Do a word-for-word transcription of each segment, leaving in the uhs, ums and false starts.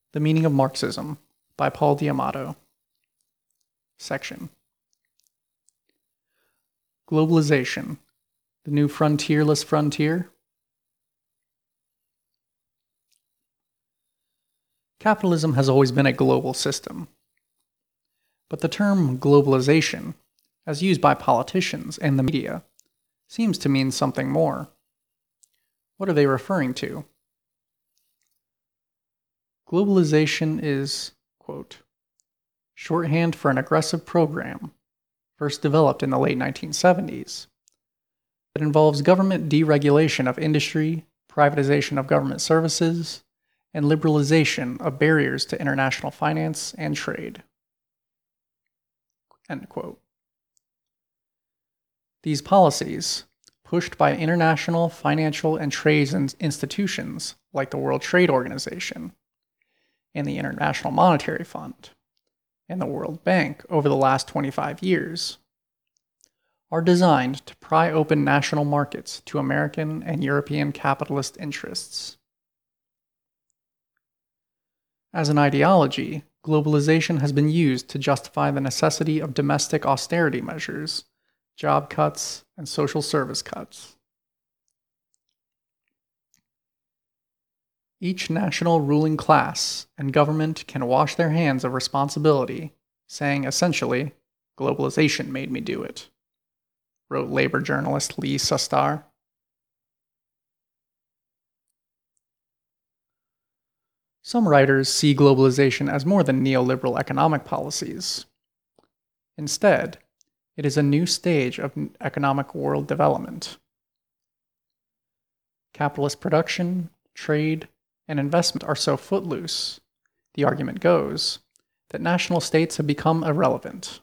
The Meaning of Marxism by Paul D'Amato. Section. Globalization, the new frontierless frontier. Capitalism has always been a global system. But the term globalization, as used by politicians and the media, seems to mean something more. What are they referring to? Globalization is, quote, shorthand for an aggressive program, first developed in the late nineteen seventies, that involves government deregulation of industry, privatization of government services, and liberalization of barriers to international finance and trade. End quote. These policies, pushed by international financial and trade institutions like the World Trade Organization, and the International Monetary Fund, and the World Bank over the last twenty-five years, are designed to pry open national markets to American and European capitalist interests. As an ideology, globalization has been used to justify the necessity of domestic austerity measures, job cuts, and social service cuts. Each national ruling class and government can wash their hands of responsibility, saying essentially, globalization made me do it, wrote labor journalist Lee Sustar. Some writers see globalization as more than neoliberal economic policies. Instead, it is a new stage of economic world development. Capitalist production, trade, and investment are so footloose, the argument goes, that national states have become irrelevant.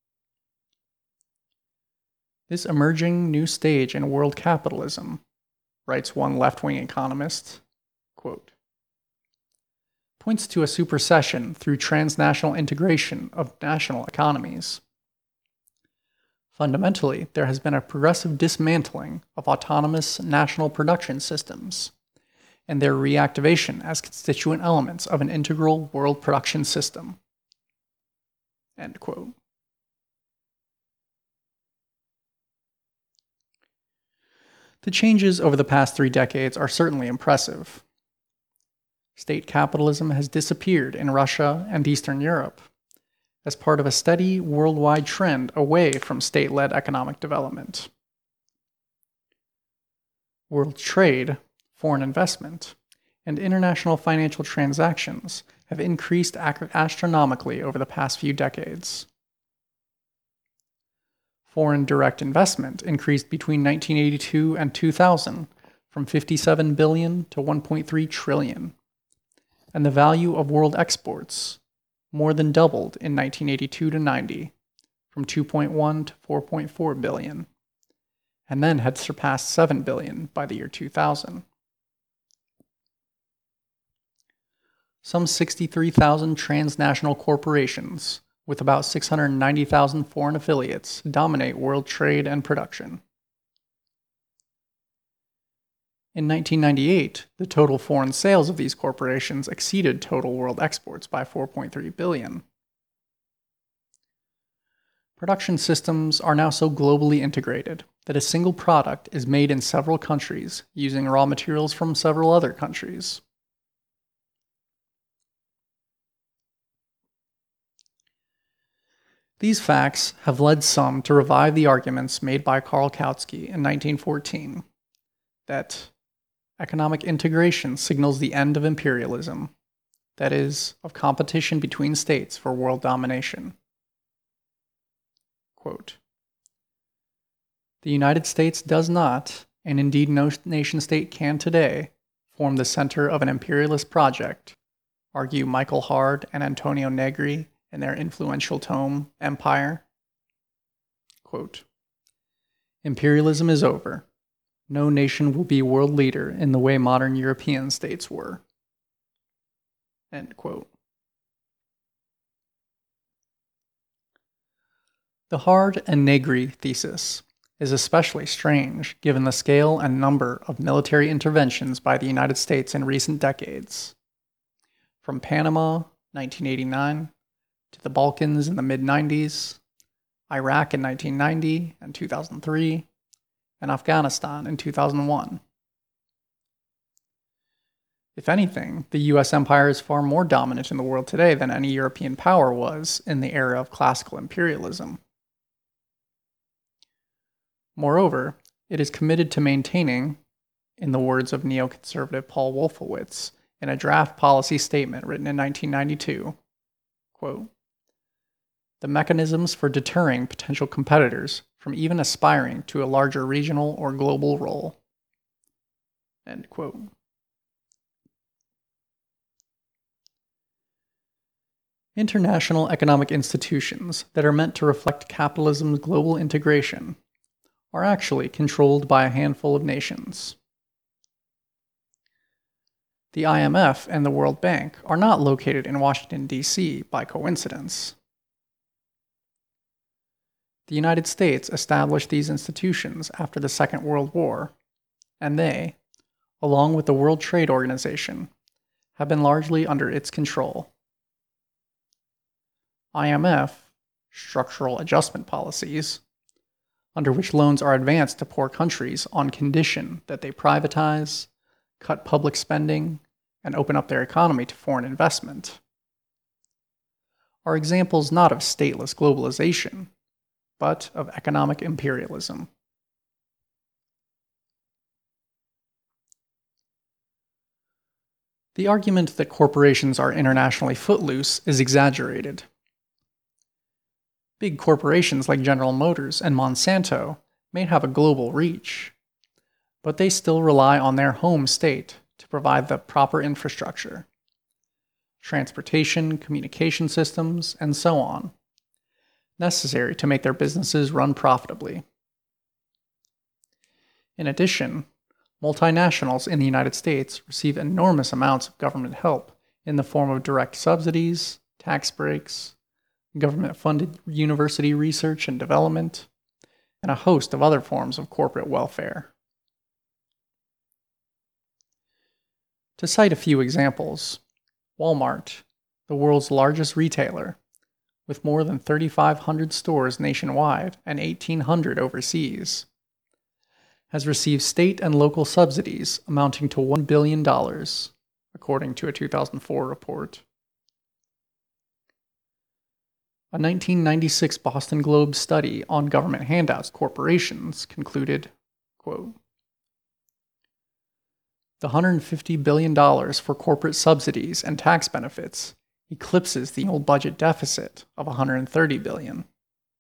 This emerging new stage in world capitalism, writes one left-wing economist, quote, points to a supersession through transnational integration of national economies. Fundamentally, there has been a progressive dismantling of autonomous national production systems, and their reactivation as constituent elements of an integral world production system. End quote. The changes over the past three decades are certainly impressive. State capitalism has disappeared in Russia and Eastern Europe as part of a steady worldwide trend away from state-led economic development. World trade, foreign investment, and international financial transactions have increased astronomically over the past few decades. Foreign direct investment increased between nineteen eighty-two and two thousand from fifty-seven billion dollars to one point three trillion dollars, and the value of world exports more than doubled in nineteen eighty-two to ninety, from two point one to four point four billion dollars, and then had surpassed seven billion dollars by the year two thousand. Some sixty-three thousand transnational corporations, with about six hundred ninety thousand foreign affiliates, dominate world trade and production. In nineteen ninety-eight, the total foreign sales of these corporations exceeded total world exports by four point three billion dollars. Production systems are now so globally integrated that a single product is made in several countries using raw materials from several other countries. These facts have led some to revive the arguments made by Karl Kautsky in nineteen fourteen that economic integration signals the end of imperialism, that is, of competition between states for world domination. Quote, the United States does not, and indeed no nation-state can today, form the center of an imperialist project, argue Michael Hard and Antonio Negri in their influential tome, Empire. Quote, imperialism is over. No nation will be world leader in the way modern European states were. End quote. The Hard and Negri thesis is especially strange given the scale and number of military interventions by the United States in recent decades. from Panama, nineteen eighty-nine, to the Balkans in the mid nineties, Iraq in nineteen ninety and two thousand three, and Afghanistan in two thousand one. If anything, the U S empire is far more dominant in the world today than any European power was in the era of classical imperialism. Moreover, it is committed to maintaining, in the words of neoconservative Paul Wolfowitz in a draft policy statement written in nineteen ninety-two, quote, "the mechanisms for deterring potential competitors from even aspiring to a larger regional or global role." End quote. International economic institutions that are meant to reflect capitalism's global integration are actually controlled by a handful of nations. The I M F and the World Bank are not located in Washington, D C by coincidence. The United States established these institutions after the Second World War, and they, along with the World Trade Organization, have been largely under its control. I M F, structural adjustment policies, under which loans are advanced to poor countries on condition that they privatize, cut public spending, and open up their economy to foreign investment, are examples not of stateless globalization, but of economic imperialism. The argument that corporations are internationally footloose is exaggerated. Big corporations like General Motors and Monsanto may have a global reach, but they still rely on their home state to provide the proper infrastructure, transportation, communication systems, and so on, necessary to make their businesses run profitably. In addition, multinationals in the United States receive enormous amounts of government help in the form of direct subsidies, tax breaks, government-funded university research and development, and a host of other forms of corporate welfare. To cite a few examples, Walmart, the world's largest retailer, with more than thirty-five hundred stores nationwide and eighteen hundred overseas, has received state and local subsidies amounting to one billion dollars, according to a two thousand four report. A nineteen ninety-six Boston Globe study on government handouts to corporations concluded, quote, "The one hundred fifty billion dollars for corporate subsidies and tax benefits eclipses the annual budget deficit of one hundred thirty billion dollars.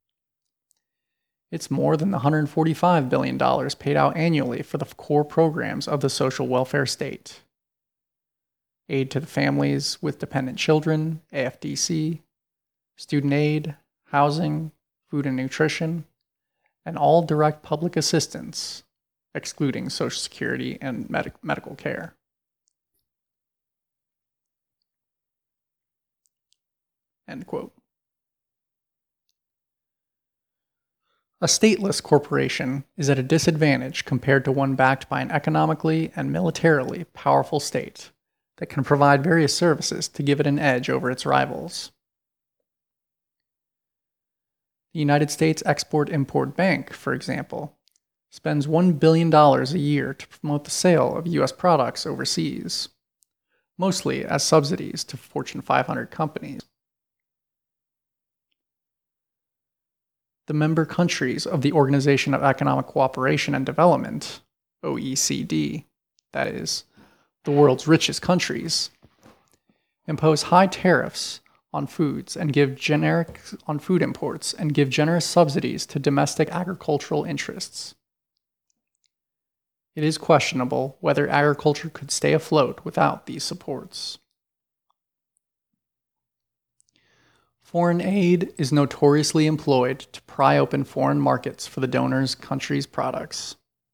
It's more than the one hundred forty-five billion dollars paid out annually for the core programs of the social welfare state. Aid to the families with dependent children, A F D C, student aid, housing, food and nutrition, and all direct public assistance, excluding Social Security and med- medical care." End quote. A stateless corporation is at a disadvantage compared to one backed by an economically and militarily powerful state that can provide various services to give it an edge over its rivals. The United States Export-Import Bank, for example, spends one billion dollars a year to promote the sale of U S products overseas, mostly as subsidies to Fortune five hundred companies. The member countries of the Organization of Economic Cooperation and Development, O E C D, that is, the world's richest countries, impose high tariffs on foods and give generic on food imports and give generous subsidies to domestic agricultural interests. It is questionable whether agriculture could stay afloat without these supports. Foreign aid is notoriously employed to pry open foreign markets for the donor's country's products.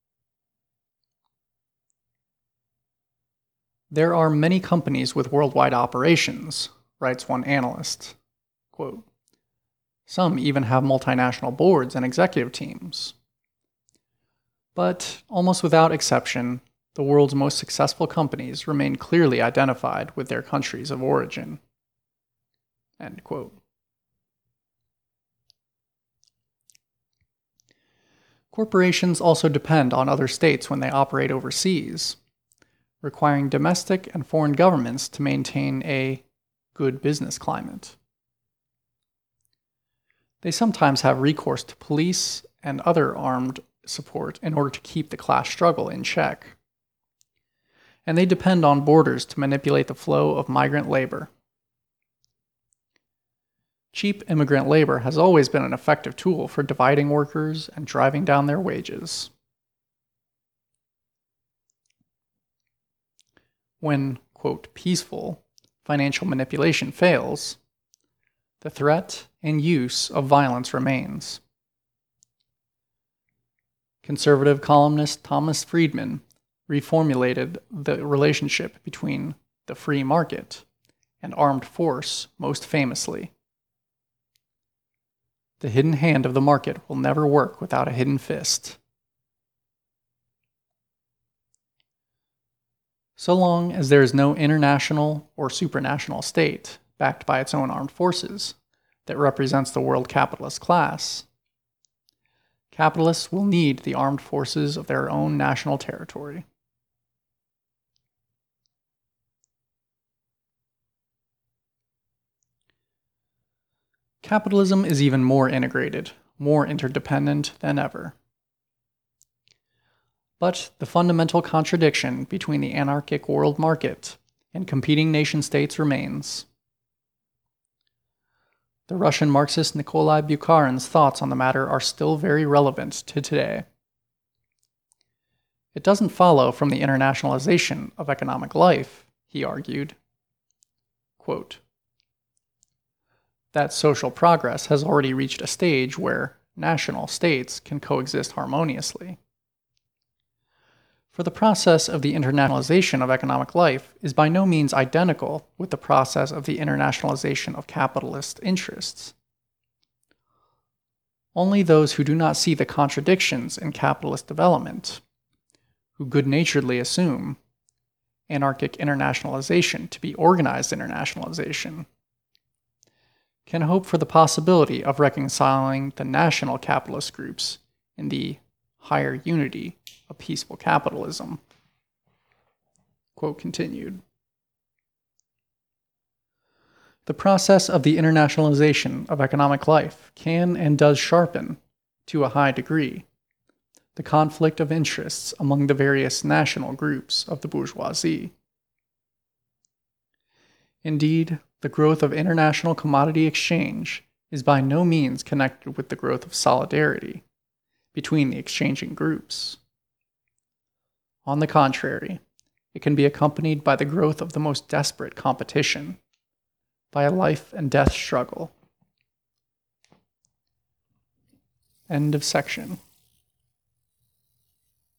There are many companies with worldwide operations, writes one analyst. Quote, "Some even have multinational boards and executive teams. But, almost without exception, the world's most successful companies remain clearly identified with their countries of origin. End quote. Corporations also depend on other states when they operate overseas, requiring domestic and foreign governments to maintain a good business climate. They sometimes have recourse to police and other armed support in order to keep the class struggle in check. And they depend on borders to manipulate the flow of migrant labor. Cheap immigrant labor has always been an effective tool for dividing workers and driving down their wages. When, quote, peaceful financial manipulation fails, the threat and use of violence remains. Conservative columnist Thomas Friedman reformulated the relationship between the free market and armed force most famously. The hidden hand of the market will never work without a hidden fist. So long as there is no international or supranational state backed by its own armed forces that represents the world capitalist class, capitalists will need the armed forces of their own national territory. Capitalism is even more integrated, more interdependent than ever. But the fundamental contradiction between the anarchic world market and competing nation-states remains. The Russian Marxist Nikolai Bukharin's thoughts on the matter are still very relevant to today. It doesn't follow from the internationalization of economic life, he argued, quote, that social progress has already reached a stage where national states can coexist harmoniously. For the process of the internationalization of economic life is by no means identical with the process of the internationalization of capitalist interests. Only those who do not see the contradictions in capitalist development, who good-naturedly assume anarchic internationalization to be organized internationalization, can hope for the possibility of reconciling the national capitalist groups in the higher unity of peaceful capitalism. Quote continued. The process of the internationalization of economic life can and does sharpen, to a high degree, the conflict of interests among the various national groups of the bourgeoisie. Indeed, the growth of international commodity exchange is by no means connected with the growth of solidarity between the exchanging groups. On the contrary, it can be accompanied by the growth of the most desperate competition, by a life and death struggle. End of section.